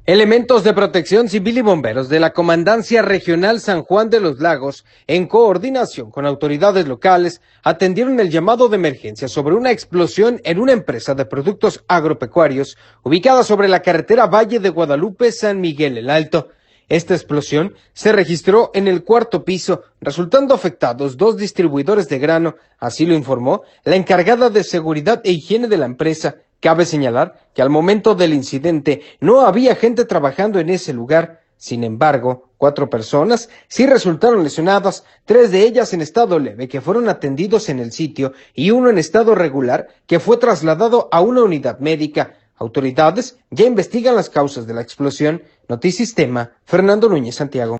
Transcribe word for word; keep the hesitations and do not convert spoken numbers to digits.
Elementos de protección civil y bomberos de la Comandancia Regional San Juan de los Lagos, en coordinación con autoridades locales, atendieron el llamado de emergencia sobre una explosión en una empresa de productos agropecuarios ubicada sobre la carretera Valle de Guadalupe-San Miguel el Alto. Esta explosión se registró en el cuarto piso, resultando afectados dos distribuidores de grano, así lo informó la encargada de seguridad e higiene de la empresa. Cabe señalar que al momento del incidente no había gente trabajando en ese lugar. Sin embargo, cuatro personas sí resultaron lesionadas, tres de ellas en estado leve que fueron atendidos en el sitio y uno en estado regular que fue trasladado a una unidad médica. Autoridades ya investigan las causas de la explosión. Notisistema, Fernando Núñez, Santiago.